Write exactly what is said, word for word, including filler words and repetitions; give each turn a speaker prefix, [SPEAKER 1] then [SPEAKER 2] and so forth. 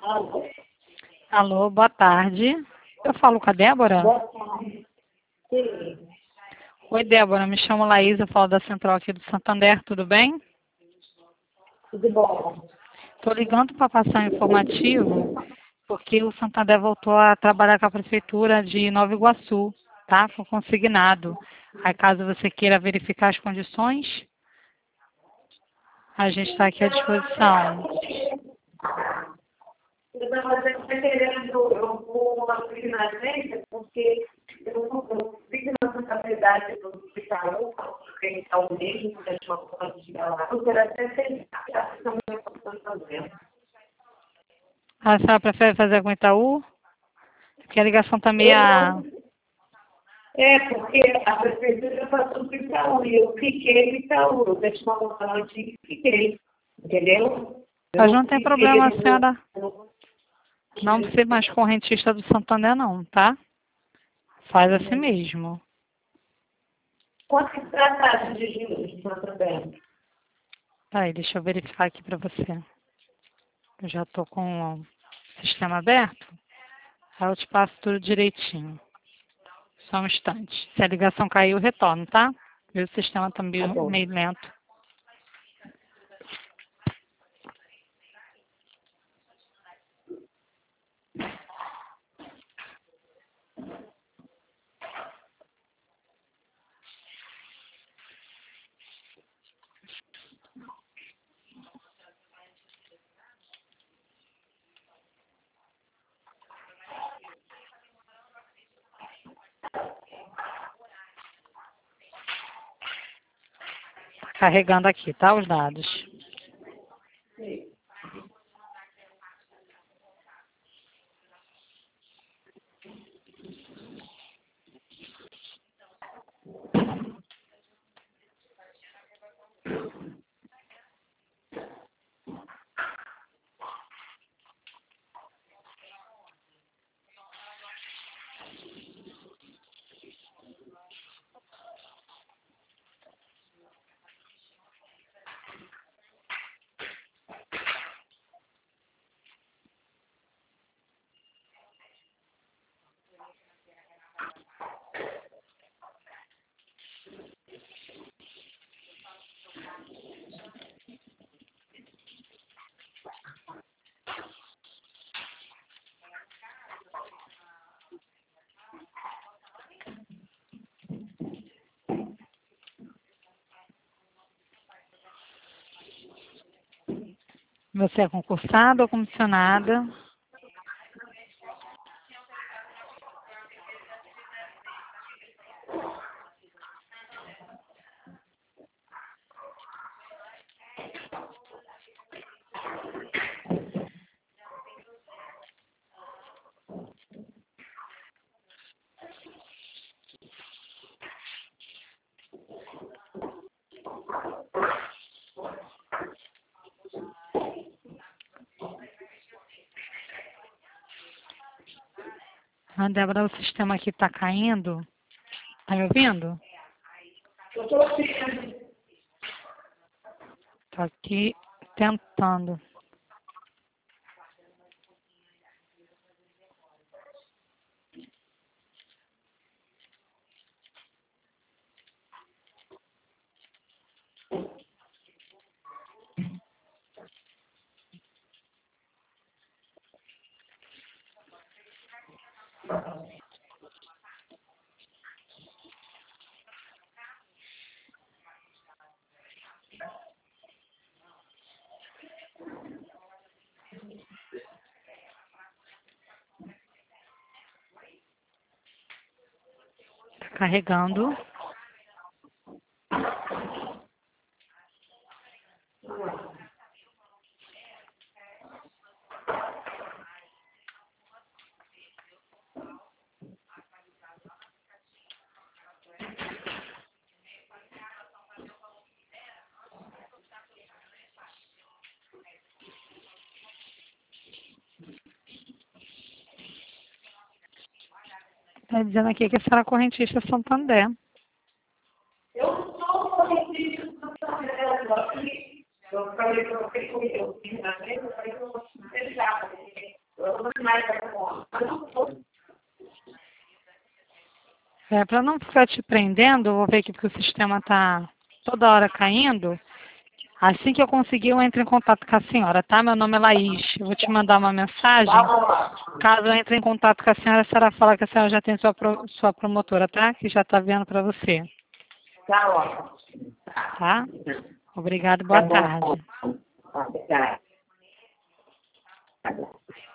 [SPEAKER 1] Alô?
[SPEAKER 2] Alô, boa tarde. Eu falo com a Débora?
[SPEAKER 1] Boa tarde. Sim,
[SPEAKER 2] Oi, Débora, me chamo Laís, eu falo da Central aqui do Santander, tudo bem?
[SPEAKER 1] tudo bom?
[SPEAKER 2] Estou ligando para passar um informativo, porque o Santander voltou a trabalhar com a Prefeitura de Nova Iguaçu, tá? Foi consignado. Aí, caso você queira verificar as condições, a gente está aqui à disposição.
[SPEAKER 1] Então, mas eu estou querendo, eu vou abrir na agência, porque eu não fiz uma responsabilidade do hospital, porque está o mesmo, que a gente pode chegar lá. Eu quero até tentar, acho que não é o fazer.
[SPEAKER 2] A senhora prefere fazer com o Itaú? Porque a ligação está meio...
[SPEAKER 1] Eu não. É, porque a prefeitura passou para o Itaú e eu fiquei no Itaú. Eu deixo uma vontade e fiquei. Entendeu? Eu
[SPEAKER 2] Mas não tem
[SPEAKER 1] fiquei
[SPEAKER 2] problema, a
[SPEAKER 1] no.
[SPEAKER 2] senhora não ser mais correntista do Santander, não, tá? Faz assim mesmo.
[SPEAKER 1] Quanto está a taxa de juros de Santander?
[SPEAKER 2] Aí, deixa eu verificar aqui para você. Eu já estou com o sistema aberto. Aí eu te passo tudo direitinho. Só um instante. Se a ligação cair, eu retorno, tá? E o sistema está
[SPEAKER 1] Tá
[SPEAKER 2] meio,
[SPEAKER 1] bom.
[SPEAKER 2] meio lento. Tá carregando aqui, tá? Os dados. Você é concursada ou comissionada? Ah, Débora, o sistema aqui está caindo. Tá me ouvindo?
[SPEAKER 1] Eu estou ouvindo.
[SPEAKER 2] Tô aqui tentando. Tá carregando. Tá dizendo aqui que a senhora é correntista Santander.
[SPEAKER 1] Eu não sou correntista do Santander. Eu falei que eu fiquei com eu fiz na mesa, eu falei que eu vou fechar.
[SPEAKER 2] É, para não ficar te prendendo, eu vou ver aqui porque o sistema está toda hora caindo. Assim que eu conseguir, eu entro em contato com a senhora, tá? Meu nome é Laís. Eu vou te mandar uma mensagem. Caso eu entre em contato com a senhora, a senhora fala que a senhora já tem sua, pro, sua promotora, tá? Que já está vendo para você.
[SPEAKER 1] Tá ótimo.
[SPEAKER 2] Tá? Obrigado, boa tarde.
[SPEAKER 1] Obrigada.